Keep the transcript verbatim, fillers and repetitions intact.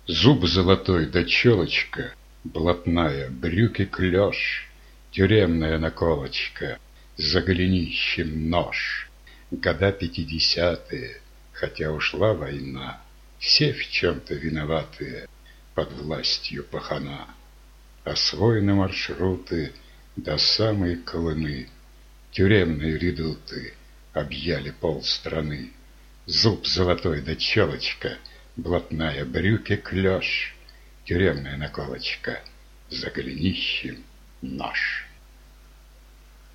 Зуб золотой да челочка блатная, брюки клеш, тюремная наколочка, за голенищем нож. Года пятидесятые, хотя ушла война, все в чем-то виноватые под властью пахана. Освоены маршруты до самой Колымы, тюремные редуты объяли полстраны. Зуб золотой да челочка блатная, брюки клеш, тюремная наколочка, за голенищем нож.